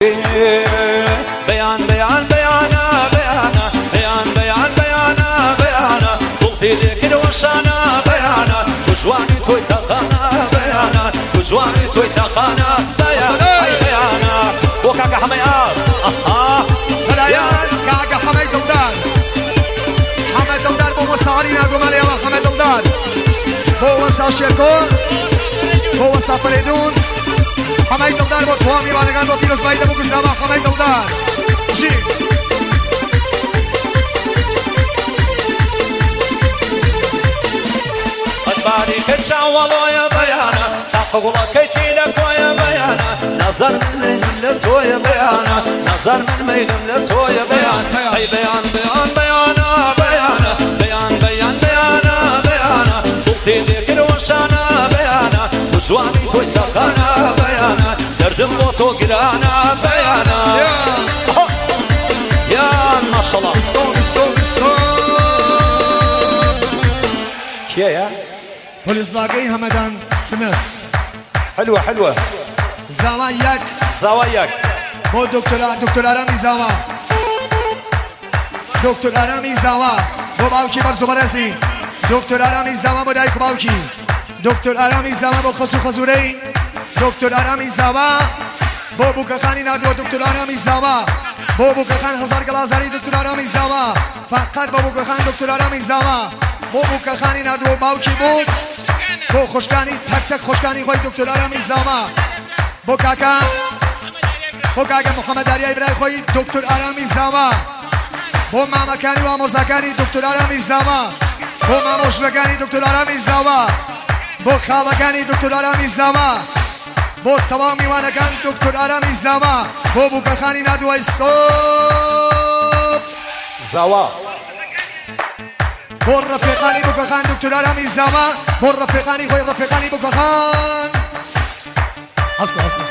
بيان بيان بيانا بيانا بيان بيان بيانا بيانا صوفي لك الوشانا بيانا وجواني توي تقانا بيانا وجواني توي تقانا بيانا بيانا وكاكا حمياس بيان كاكا حمي دودان حمي دودان بو مسارينا قمالي حمي دودان بو وسا شيركون بو وسا فريدون حمي دودان بو توامي وانگان بو پیروز باید بو گزاما حمي دودان جي باري كرشا والله يا بيانا تحقق كيتي لك ويا بيانا نظر من ميلم يا بيانا نظر من ميلم يا بيانا اي بيان بيان بيانا بيانا بيان بيان بيانا بيانا صوتي ذيك الوشانا بيانا وجواني تويتقانا بيانا درد الموتو قرانا بيانا يا ما شاء الله كيا يا پلیسواگی همدان سمس حلوة حلوة زواياك زواياك بو دكتور آرامی زوا دكتور آرامی زوا بو باوکی بر زبرزی دكتور آرامی زوا بو دایک باوکی دكتور آرامی زوا بو خسو خزوری دكتور آرامی زوا بو بوکخانی نردو دكتور آرامی زوا بو بوکخان هزار گلازاری دكتور آرامی زوا فقط بو بوکخان دكتور آرامی زوا بو بوکخانی نردو باوکی بود بو خوشکانی تک تک خوشکانی خوی دکتر آرامی زاما بو کاکا محمد علی ابراهیم خوی دکتر آرامی زاما بو مامکانی و آموزگانی دکتر آرامی زاما بو ماموشلگانی دکتر آرامی زاما بو خالگانی دکتر آرامی زاما بو تمام میوانگان دکتر آرامی زاما بو بوکخانی ندوی صوب زوا بو رفیقانی بوکخان دکتر آرامی زاما بو رفیقانی خوی رفیقانی بوکخان حسن حسن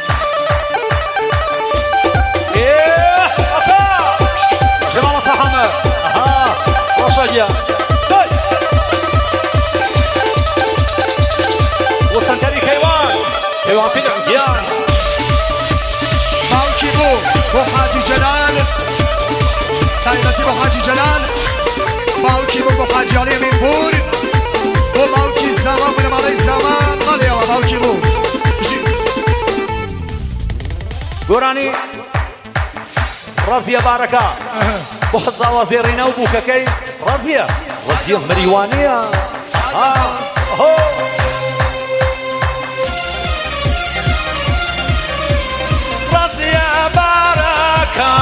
ايه حسن جمال صحمة اها رشاجيا وسنتري كيوان في العجيان باوكي بو حاجي جلال تايمتي بو حاجي جلال باوكي بو حاجي علي من بور بو باوكي زمان من مالي زمان مالي يا باوكي بو قراني رازية باركة بوحظة وزيرنا وبوكاكي رازية مريوانية رازية باركة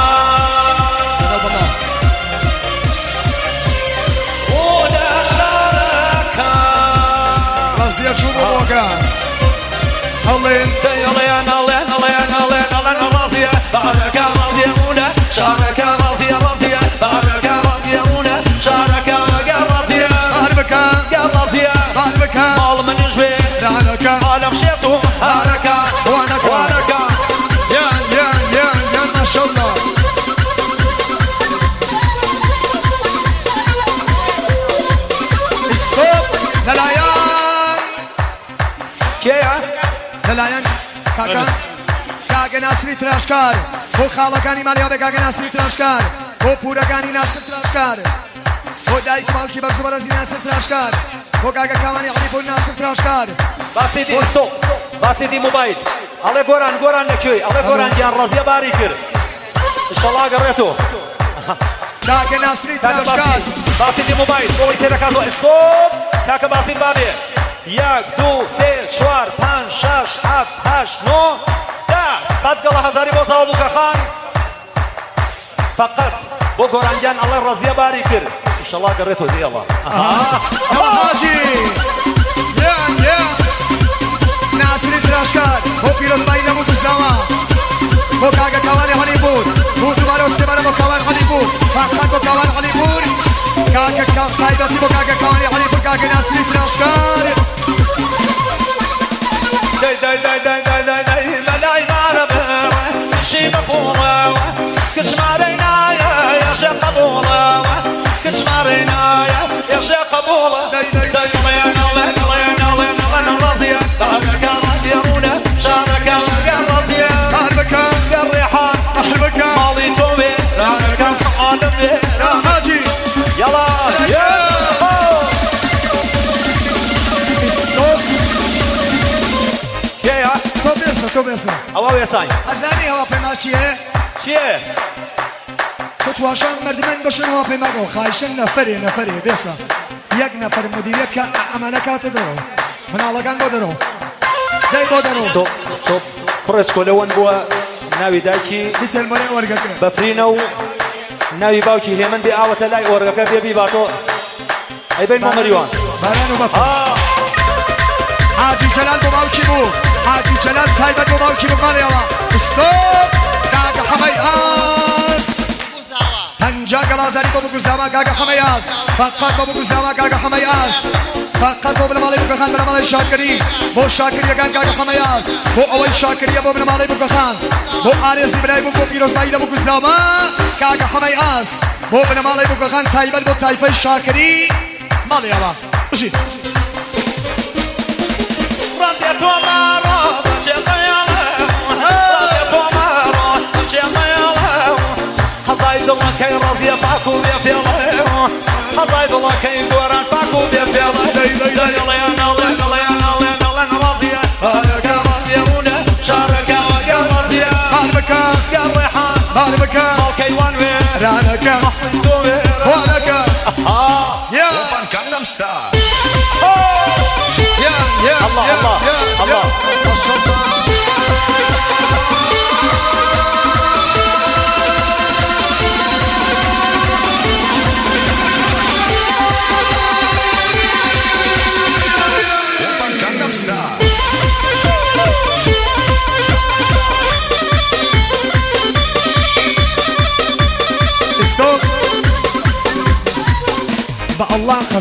ولا شاركة رازية شو بوكا هلين رازية باركة رازية ولا شاركة رازية باركة رازية ولا شاركة رازية رازية مال من جبين عالم شيطو هاركة وانكا يا ما شاء الله ستوب للايان كيا للايان كاكا ناصري تراشكار بو خالقاني ماليا بكاكا ناصري تراشكار بو پورقاني ناصر تراشكار بو دايك مالكي برزبرزي ناصر تراشكار بو كاكا كواني عليبون ناصر تراشكار باسيدي الصوت باسيدي موبايل على قران نكوي على قران جان رازية باريكر ان شاء الله قريته كاكا ناصري تراشكار باسيدي موبايل بو يصير كاتو الصوت كاكا باسيد بابي ياك دو سير شوار پان شاش حف هاش نو صدق الله هزاري بو صاحب بوكخان فقط بو قرانجان الله الرزية باريكر ان شاء الله قريته دي الله هاجي يا ناصري تراشكار بو پیروز باید بو دوزاما بو کاگا کوانی هالیوود بو دوباره استباره بو کوان هالیوود فقط بو کوان هالیوود کاگا سایداتی بو کاگا کوانی هالیوود کاگا ناصري تراشكار داي ملاي ماربه شي مفهومه كشمارينا يا شيخ قبوله كشمارينا يا شيخ قبوله داي الله رازيه بارك رازيه ولا شارك رازيه بارك الريحان دميرة حاجي يلا يا تو برسا هوا ويساي ازاني هوا بما چیه؟ چیه؟ فتواشان مردمان بشن هوا بما گو خایشن نفری برسا یک نفر مدیریت که امانکات درو منالگان بو درو دای بو درو صوب كرش كولون بوا ناوي دايكي دیتل مره ورگکه بفرينو ناوي باوكي هيمن دي آوة لاي ورقا بيبي باتو اي بين ممريوان بارانو بفر حاجی جلال بو باوکی بو حاجی جلال تایبت بو باوکی بو مالی آوا استوب گاگا حمی آس هنجا گلازاری بو بگوزاما گاگا حمی آس فقط بو بگوزاما گاگا حمی آس فقط بو بلمالی بو کخان بلمالی شاکری بو شاکری گان گاگا حمی آس بو اوی شاکری بو بلمالی بو کخان بو آریزی برای بو پیروز بایده بو بگوزاما گاگا حمی آس بو بلمالی بو کخان تایبت بو تایفه شاکری مالی آوا بشید رضي تومارو رضي تومارو حصايد الله كي رضي باكو بيفيلو حصايد الله كي دوران باكو بيفيلو يلا يا نالين رضي هذاك رضي هنا شارك يا رضي هالبك يا الريحان هالبك الكيوان وين رانك محمد هالك يا Open Gangnam Style. الله Open Gangnam Style. استوب بقى الله